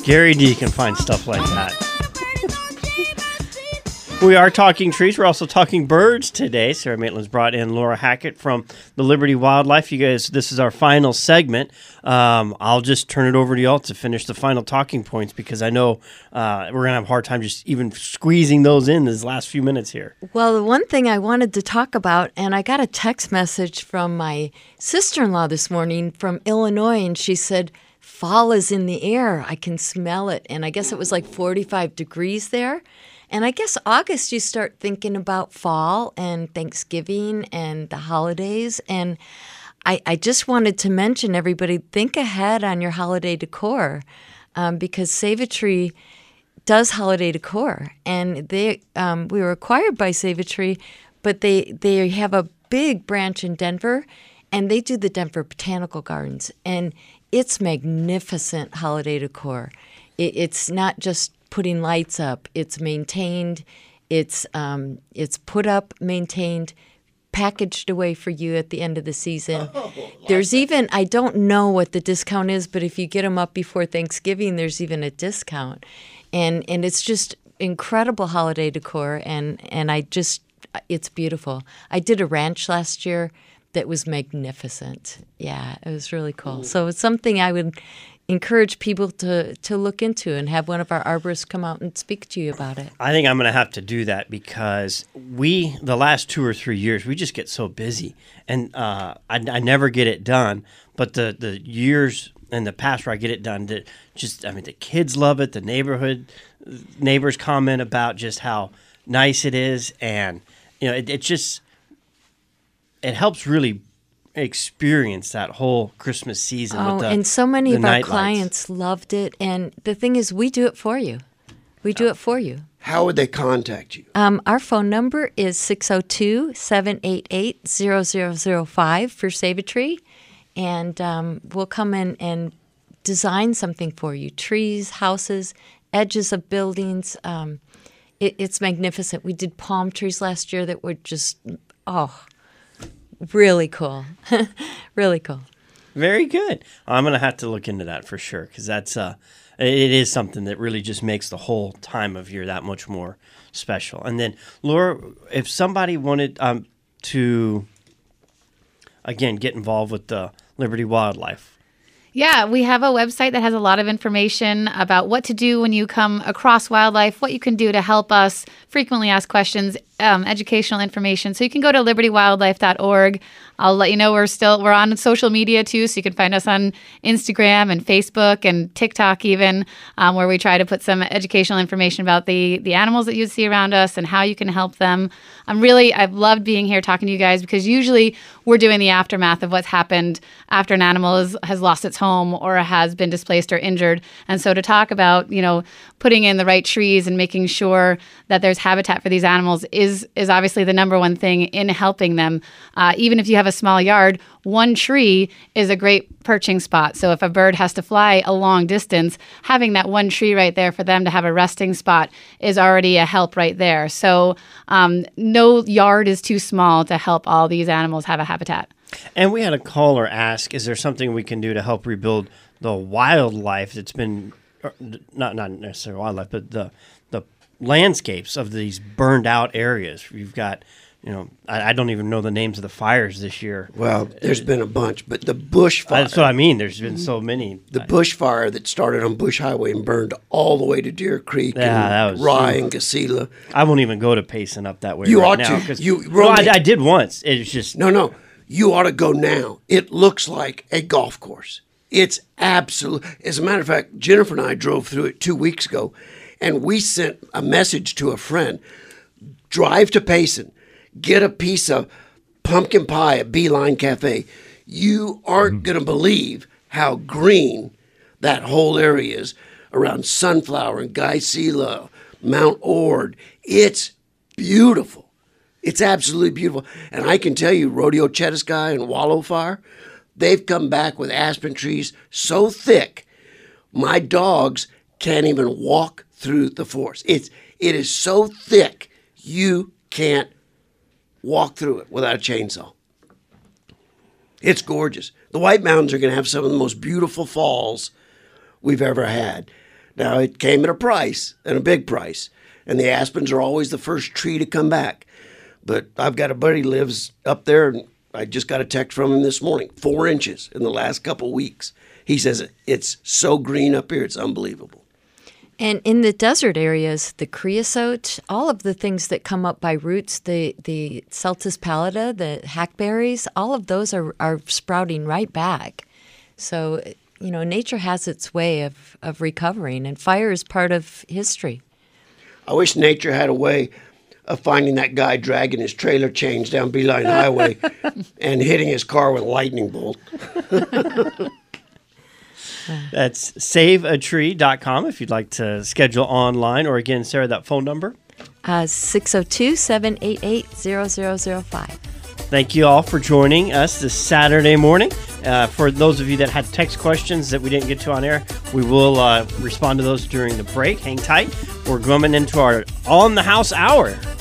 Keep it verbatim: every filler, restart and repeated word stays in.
Gary D can find stuff like that. We are talking trees. We're also talking birds today. Sarah Maitland's brought in Laura Hackett from the Liberty Wildlife. You guys, this is our final segment. Um, I'll just turn it over to y'all to finish the final talking points because I know uh, we're going to have a hard time just even squeezing those in these last few minutes here. Well, the one thing I wanted to talk about, and I got a text message from my sister-in-law this morning from Illinois, and she said, fall is in the air. I can smell it. And I guess it was like forty-five degrees there. And I guess August you start thinking about fall and Thanksgiving and the holidays. And I, I just wanted to mention, everybody, think ahead on your holiday decor um, because Save a Tree does holiday decor. And they um, we were acquired by Save a Tree, but they, they have a big branch in Denver, and they do the Denver Botanical Gardens. And it's magnificent holiday decor. It, it's not just putting lights up. It's maintained. It's um, it's put up, maintained, packaged away for you at the end of the season. Oh, there's that. Even, I don't know what the discount is, but if you get them up before Thanksgiving, there's even a discount. And and it's just incredible holiday decor, and, and I just, it's beautiful. I did a ranch last year that was magnificent. Yeah, it was really cool. Ooh. So it's something I would encourage people to, to look into and have one of our arborists come out and speak to you about it. I think I'm going to have to do that because we, the last two or three years, we just get so busy. And uh, I, I never get it done. But the, the years in the past where I get it done, that just, I mean, the kids love it. The neighborhood neighbors comment about just how nice it is. And, you know, it, it just, it helps really experience that whole Christmas season. Oh, with the, and so many of our clients lights. loved it. And the thing is, we do it for you. We do it for you. How would they contact you? Um, our phone number is six oh two, seven eight eight, zero zero zero five for Save a Tree. And um, we'll come in and design something for you. Trees, houses, edges of buildings. Um, it, it's magnificent. We did palm trees last year that were just, oh, really cool. Really cool. Very good. I'm going to have to look into that for sure because that's uh, it is something that really just makes the whole time of year that much more special. And then, Laura, if somebody wanted um, to, again, get involved with the Liberty Wildlife. Yeah, we have a website that has a lot of information about what to do when you come across wildlife, what you can do to help us, frequently asked questions, um, educational information. So you can go to liberty wildlife dot org. I'll let you know we're still we're on social media too, so you can find us on Instagram and Facebook and TikTok even, um, where we try to put some educational information about the the animals that you see around us and how you can help them. I'm really I've loved being here talking to you guys because usually we're doing the aftermath of what's happened after an animal is, has lost its home or has been displaced or injured. And so to talk about, you know, putting in the right trees and making sure that there's habitat for these animals is is obviously the number one thing in helping them. Uh, even if you have a small yard, one tree is a great perching spot. So if a bird has to fly a long distance, having that one tree right there for them to have a resting spot is already a help right there. So um, no yard is too small to help all these animals have a habitat. And we had a caller ask, is there something we can do to help rebuild the wildlife that's been, not not necessarily wildlife, but the the landscapes of these burned out areas? You've got, you know, I, I don't even know the names of the fires this year. Well, there's been a bunch, but the bush fire. That's what I mean. There's been so many. The bush fire that started on Bush Highway and burned all the way to Deer Creek yeah, and that was, Rye and Gasila. I won't even go to Payson up that way you right ought now. to. You, no, I, I did once. It's just. No, no. You ought to go now. It looks like a golf course. It's absolute. As a matter of fact, Jennifer and I drove through it two weeks ago, and we sent a message to a friend. Drive to Payson. Get a piece of pumpkin pie at Beeline Cafe. You aren't mm-hmm. going to believe how green that whole area is around Sunflower and Geisela, Mount Ord. It's beautiful. It's absolutely beautiful. And I can tell you, Rodeo Chetasky and Wallow Fire, they've come back with aspen trees so thick, my dogs can't even walk through the forest. It's, it is so thick, you can't walk through it without a chainsaw. It's gorgeous. The White Mountains are going to have some of the most beautiful falls we've ever had. Now, it came at a price, and a big price. And the aspens are always the first tree to come back. But I've got a buddy who lives up there, and I just got a text from him this morning. Four inches in the last couple weeks. He says it's so green up here, it's unbelievable. And in the desert areas, the creosote, all of the things that come up by roots, the, the Celtis pallida, the hackberries, all of those are, are sprouting right back. So, you know, nature has its way of, of recovering, and fire is part of history. I wish nature had a way of finding that guy dragging his trailer chains down Beeline Highway and hitting his car with a lightning bolt. That's save a tree dot com if you'd like to schedule online. Or again, Sarah, that phone number? Uh, six oh two, seven eight eight, zero zero zero five. Thank you all for joining us this Saturday morning. Uh, for those of you that had text questions that we didn't get to on air, we will uh, respond to those during the break. Hang tight. We're going into our On the House hour.